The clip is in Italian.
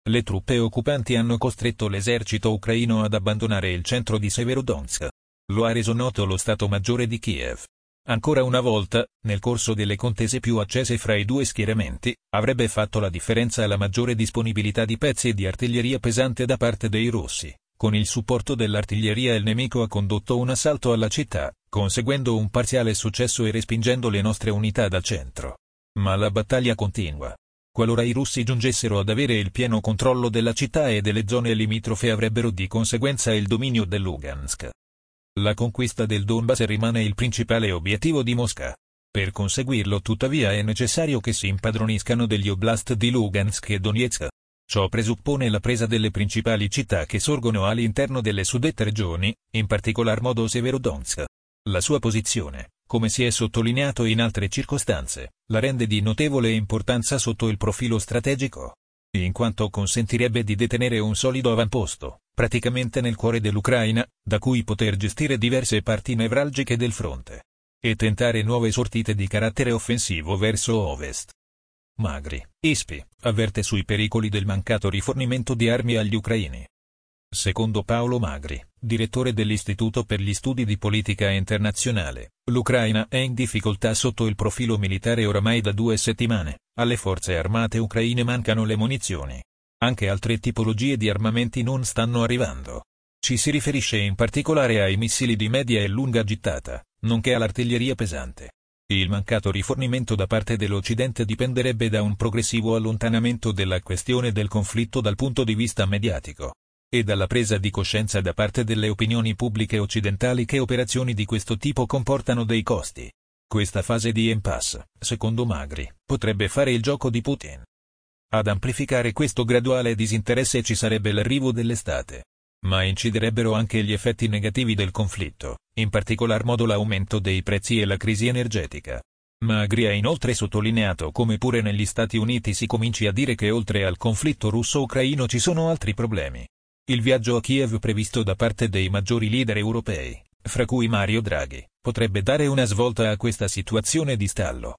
Le truppe occupanti hanno costretto l'esercito ucraino ad abbandonare il centro di Severodonetsk. Lo ha reso noto lo Stato Maggiore di Kiev. Ancora una volta, nel corso delle contese più accese fra i due schieramenti, avrebbe fatto la differenza la maggiore disponibilità di pezzi e di artiglieria pesante da parte dei russi. Con il supporto dell'artiglieria il nemico ha condotto un assalto alla città, conseguendo un parziale successo e respingendo le nostre unità dal centro. Ma la battaglia continua. Qualora i russi giungessero ad avere il pieno controllo della città e delle zone limitrofe avrebbero di conseguenza il dominio del Lugansk. La conquista del Donbass rimane il principale obiettivo di Mosca. Per conseguirlo tuttavia è necessario che si impadroniscano degli oblast di Lugansk e Donetsk. Ciò presuppone la presa delle principali città che sorgono all'interno delle suddette regioni, in particolar modo Severodonetsk. La sua posizione, come si è sottolineato in altre circostanze, la rende di notevole importanza sotto il profilo strategico, in quanto consentirebbe di detenere un solido avamposto, praticamente nel cuore dell'Ucraina, da cui poter gestire diverse parti nevralgiche del fronte e tentare nuove sortite di carattere offensivo verso ovest. Magri, ISPI, avverte sui pericoli del mancato rifornimento di armi agli ucraini. Secondo Paolo Magri, direttore dell'Istituto per gli Studi di Politica Internazionale, l'Ucraina è in difficoltà sotto il profilo militare oramai da 2 settimane, alle forze armate ucraine mancano le munizioni. Anche altre tipologie di armamenti non stanno arrivando. Ci si riferisce in particolare ai missili di media e lunga gittata, nonché all'artiglieria pesante. Il mancato rifornimento da parte dell'Occidente dipenderebbe da un progressivo allontanamento della questione del conflitto dal punto di vista mediatico e dalla presa di coscienza da parte delle opinioni pubbliche occidentali che operazioni di questo tipo comportano dei costi. Questa fase di impasse, secondo Magri, potrebbe fare il gioco di Putin. Ad amplificare questo graduale disinteresse ci sarebbe l'arrivo dell'estate. Ma inciderebbero anche gli effetti negativi del conflitto, in particolar modo l'aumento dei prezzi e la crisi energetica. Magri ha inoltre sottolineato come pure negli Stati Uniti si cominci a dire che oltre al conflitto russo-ucraino ci sono altri problemi. Il viaggio a Kiev previsto da parte dei maggiori leader europei, fra cui Mario Draghi, potrebbe dare una svolta a questa situazione di stallo.